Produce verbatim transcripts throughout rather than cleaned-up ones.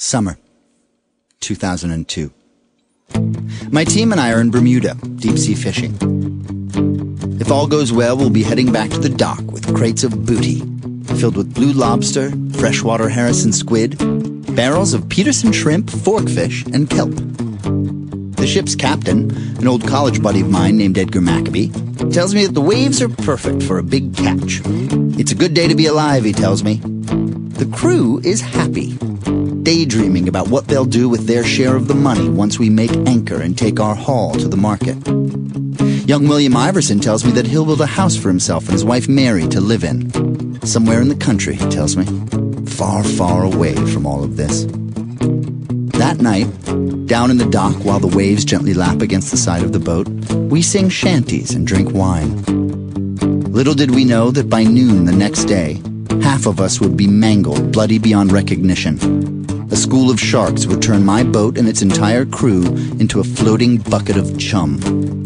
Summer, two thousand two. My team and I are in Bermuda, deep-sea fishing. If all goes well, we'll be heading back to the dock with crates of booty, filled with blue lobster, freshwater Harrison squid, barrels of Peterson shrimp, forkfish, and kelp. The ship's captain, an old college buddy of mine named Edgar Maccabee, tells me that the waves are perfect for a big catch. It's a good day to be alive, he tells me. The crew is happy, daydreaming about what they'll do with their share of the money once we make anchor and take our haul to the market. Young William Iverson tells me that he'll build a house for himself and his wife Mary to live in. Somewhere in the country, he tells me. Far, far away from all of this. That night, down in the dock while the waves gently lap against the side of the boat, we sing shanties and drink wine. Little did we know that by noon the next day, half of us would be mangled, bloody beyond recognition. A school of sharks would turn my boat and its entire crew into a floating bucket of chum.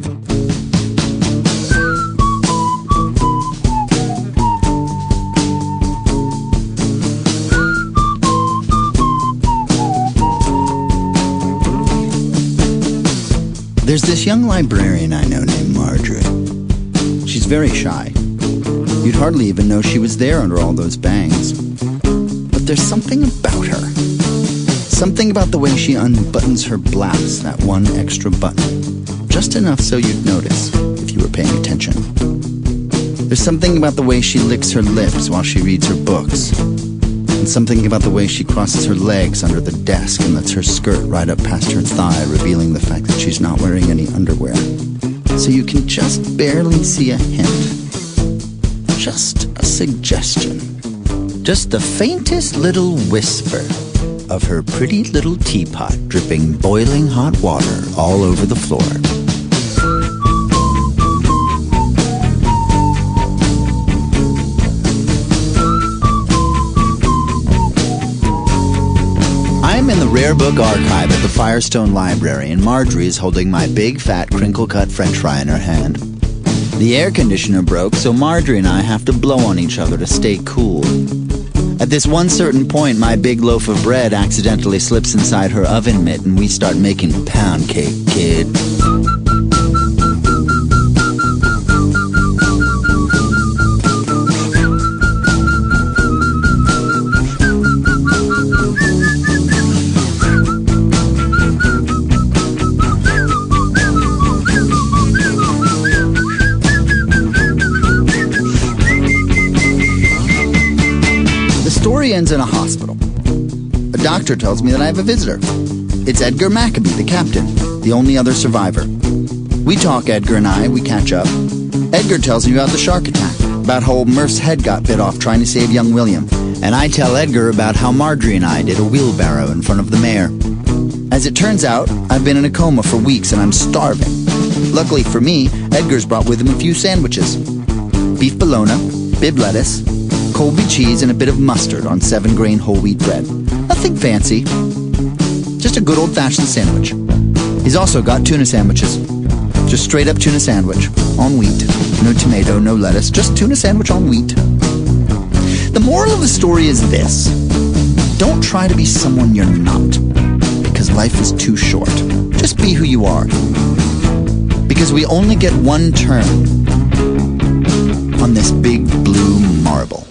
There's this young librarian I know named Marjorie. She's very shy. You'd hardly even know she was there under all those bangs. But there's something about her. Something about the way she unbuttons her blouse, that one extra button. Just enough so you'd notice, if you were paying attention. There's something about the way she licks her lips while she reads her books. And something about the way she crosses her legs under the desk and lets her skirt right up past her thigh, revealing the fact that she's not wearing any underwear. So you can just barely see a hint. Just a suggestion. Just the faintest little whisper of her pretty little teapot dripping boiling hot water all over the floor. I'm in the rare book archive at the Firestone Library, and Marjorie is holding my big, fat, crinkle-cut French fry in her hand. The air conditioner broke, so Marjorie and I have to blow on each other to stay cool. At this one certain point, my big loaf of bread accidentally slips inside her oven mitt, and we start making pound cake, kid. The story ends in a hospital. A doctor tells me that I have a visitor. It's Edgar Maccabee, the captain, the only other survivor. We talk, Edgar and I, we catch up. Edgar tells me about the shark attack, about how old Murph's head got bit off trying to save young William. And I tell Edgar about how Marjorie and I did a wheelbarrow in front of the mayor. As it turns out, I've been in a coma for weeks and I'm starving. Luckily for me, Edgar's brought with him a few sandwiches. Beef bologna, bib lettuce, Colby cheese, and a bit of mustard on seven-grain whole wheat bread. Nothing fancy. Just a good old-fashioned sandwich. He's also got tuna sandwiches. Just straight-up tuna sandwich. On wheat. No tomato, no lettuce. Just tuna sandwich on wheat. The moral of the story is this. Don't try to be someone you're not. Because life is too short. Just be who you are. Because we only get one turn on this big blue marble.